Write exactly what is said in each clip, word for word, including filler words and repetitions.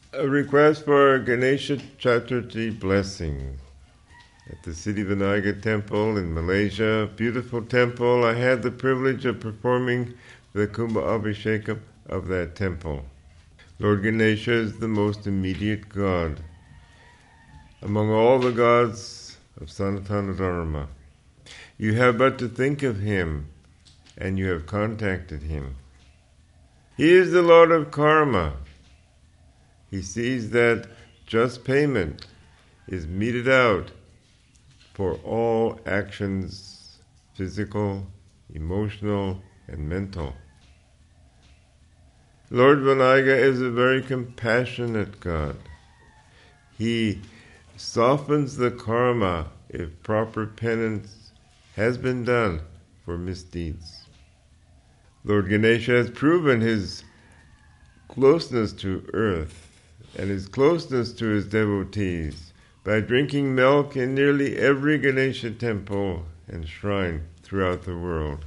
A request for Ganesha Chaturthi blessing at the Siddhivinayaga Temple in Malaysia. Beautiful temple. I had the privilege of performing the Kumbha Abhishekam of that temple. Lord Ganesha is the most immediate God among all the gods of Sanatana Dharma. You have but to think of him, and you have contacted him. He is the Lord of karma. He sees that just payment is meted out for all actions, physical, emotional, and mental. Lord Vinayaga is a very compassionate God. He softens the karma if proper penance has been done for misdeeds. Lord Ganesha has proven his closeness to earth and his closeness to his devotees by drinking milk in nearly every Ganesha temple and shrine throughout the world.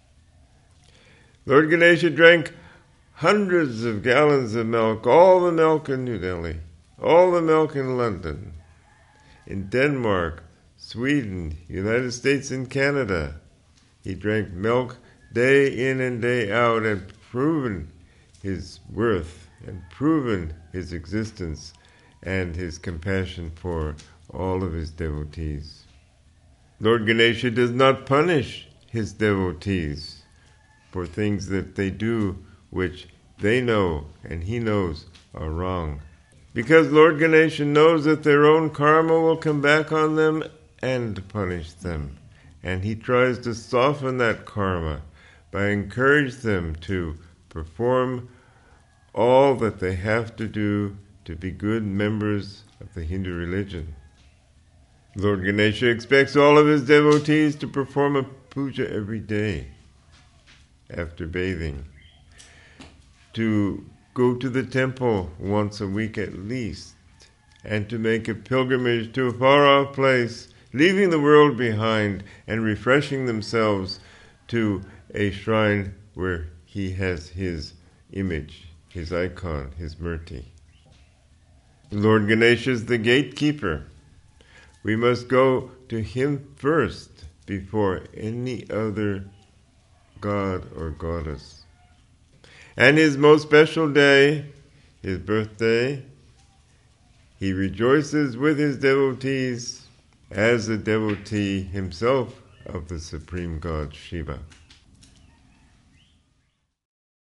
Lord Ganesha drank hundreds of gallons of milk, all the milk in New Delhi, all the milk in London, in Denmark, Sweden, United States, and Canada. He drank milk day in and day out and proven his worth and proven his existence and his compassion for all of his devotees. Lord Ganesha does not punish his devotees for things that they do which they know and he knows are wrong, because Lord Ganesha knows that their own karma will come back on them and punish them. And he tries to soften that karma by encouraging them to perform all that they have to do to be good members of the Hindu religion. Lord Ganesha expects all of his devotees to perform a puja every day after bathing, to go to the temple once a week at least, and to make a pilgrimage to a far-off place, leaving the world behind and refreshing themselves to a shrine where he has his image, his icon, his murti. Lord Ganesha is the gatekeeper. We must go to him first before any other god or goddess. And his most special day, his birthday, he rejoices with his devotees as a devotee himself of the supreme god Shiva.